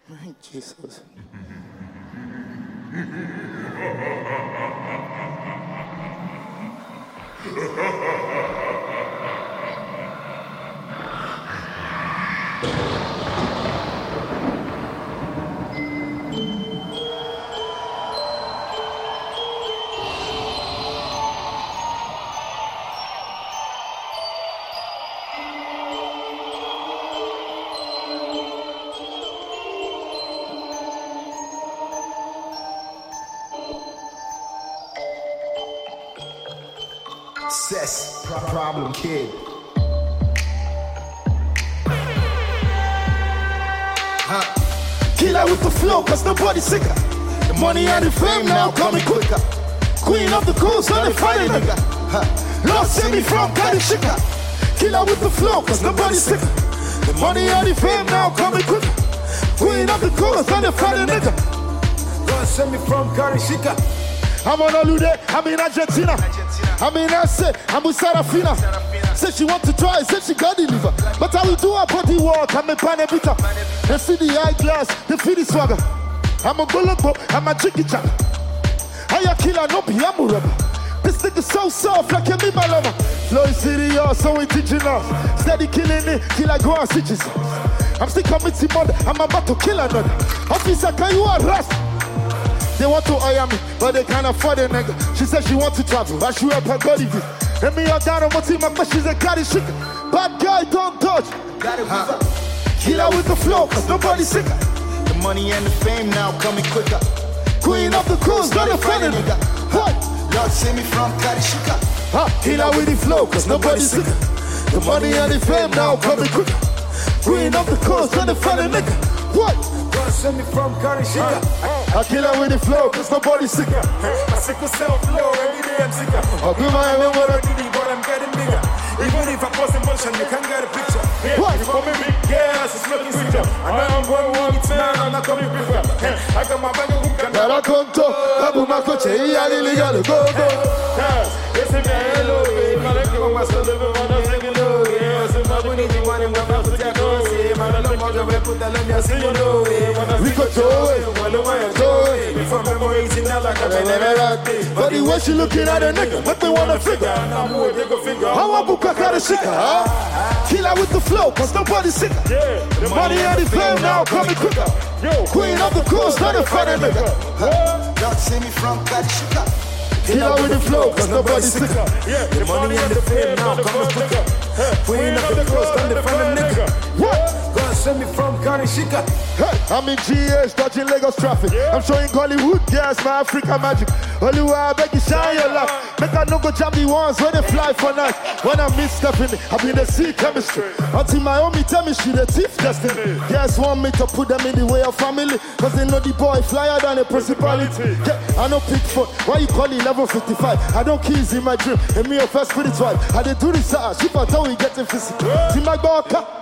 Jesus. Cess, problem kid. Killer with the flow, cause nobody's sicker. The money and the fame now coming quicker. Queen of the coast, on the fighting nigga. Lord save me from Kadishika. Killer with the flow, cause nobody's sicker. The money and the fame now coming quicker. Queen of the coast, on the fighting nigga. Lord save me from Kadishika. I'm on holiday, I'm in Argentina. I'm in SA, I'm with Sarafina. Said she want to try, said she got the liver. But I will do a body walk, I'm a panevita. They see the eyeglass, they feel the swagger. I'm a bullock, I'm a chicky chap. I a killer, no be, I'm a rubber. This nigga so soft, like you be my lover. Flow is serious, so indigenous. Steady killing it, till I go on stitches. I'm still committing murder, I'm about to kill another. Officer, can you arrest? They want to hire me, but they can't afford a nigga. She said she want to travel, I should help her body view. Let me out down on my team, but she's a carry chicken. Bad guy, don't touch. Killer with the flow, cause nobody's sicker. The money and the fame now coming quicker. Queen of the coast, not a funny nigga. What? Lord save me from Kadishika. Killer with the flow, cause nobody's sicker. The money and the fame now coming quicker. Queen of the coast, not a funny nigga. What? Lord save me from Kadishika. I kill her with the flow, cause nobody's sicker. My sickle self flow, every day I'm sicker. I'll do my own what I need, but I'm getting bigger. Even if I post in motion, you can't get a picture. What? You call me big gas, it's looking sweeter. I know I'm going one time, I'm not coming bigger. I got my bag of hook and I come to Abu Makoche, I illegal, go, go. It's a hello, I like you, my son, I'm not singing low. Yes, I'm not winning, I'm not going to take on. I'm not going to put the lemon singing low. We could do it, from memories in like a but the way she looking at a nigga, what they wanna figure? How I book a car shika, huh? Killer with the flow, cause nobody's sicker. The money and the fame now coming quicker. Queen of the coast, not a funny nigga. Don't see me from Kadishika. Killer with the flow, cause nobody's sicker. The money and the fame now coming quicker. Queen of the coast, not a funny nigga. What? God send me from Kadishika. Hey, I'm in GH, dodging Lagos traffic. I'm showing Hollywood, yes, my Africa magic. Hollywood, I beg you shine your light. Make I no go jam the ones when they fly for night. When I meet Stephanie, I be the sea chemistry. Until my homie tell me she the thief destiny. Yes, want me to put them in the way of family. Cause they know the boy flyer than a principality. Yeah, I know pick foot. Why you call it level 55? I don't keys in my dream. And me a first for the twice. I did do this, she for how we getting physical. See my God,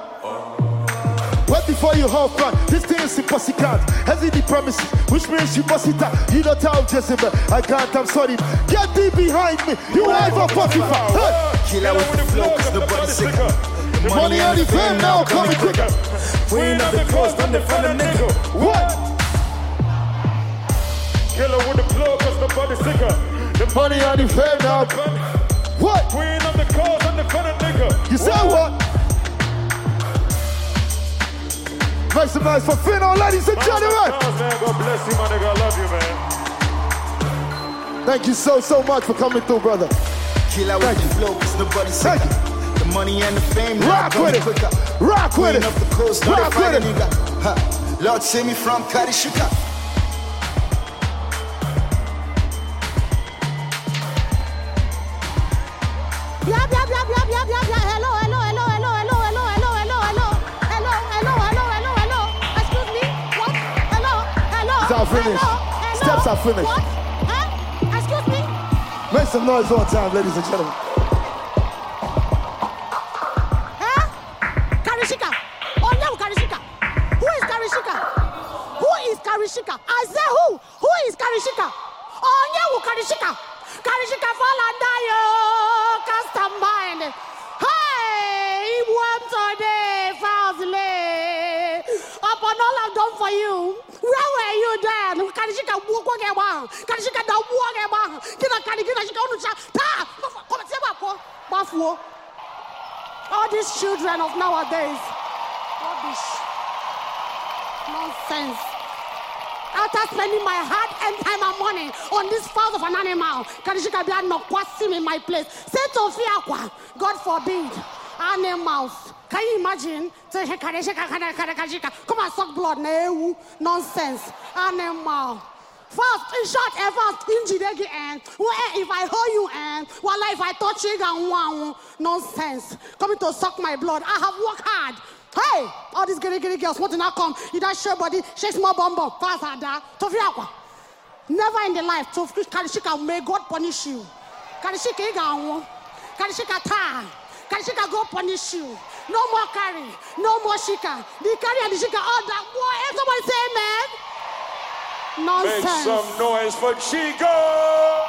what before you hold front? This thing is impossible. Has the promises, which means you must it out. You don't tell Jezebel, I can't, I'm sorry. Get deep behind me, you have a Spotify. Killer with the flow, cause nobody's sicker. The money and the fame now coming quicker. Queen of the coast, I'm the funny nigga. What? Killer with the flow, cause nobody's sicker. The money and the fame now. What? Queen of the coast, I'm the funny nigga. You say what? Make some noise for Fino, ladies and gentlemen. God bless you, my nigga. I love you, man. Thank you so much for coming through, brother. Killer with the flow, cause nobody's sicker. The money and the fame now rock with it. quicker. Rock with it. Queen of the coast, rock with it. Nigga. Lord save me from Kadishika. Are finished. Steps are finished. What? Excuse me? Make some noise one time, ladies and gentlemen. Karishika. Oh no, Karishika. Who is Karishika? Who is Karishika? I say who? Who is Karishika? Oh no, Karishika. Karishika fall under your custom mind. Hey, one today, Fazle. Upon all of done for you? Where were you then? Karishika walk again. Karishika da walk again. Kina karishika shika unucha. Ta. Come say bafuo. All these children of nowadays. Rubbish. Nonsense. After spending my hard-earned time and money on this fowl of an animal, Karishika be no kwasim in my place. Say to Fiakwa, God forbid, animals. Can you imagine? Say Karishika, come and suck blood. No nonsense. Animal. First, in short, first, if I hold you and if I touch you, nonsense. Coming to suck my blood. I have worked hard. Hey, all these giddy girls want to now come. You don't show body, shake small bum. Fast harder. Never in the life. So Karishika, may God punish you. Karishika, Karishika, Karishika, God punish you. No more carry, no more shika. The carry and the shika, all that. Boy, somebody say amen. Nonsense. Make some noise for Chico.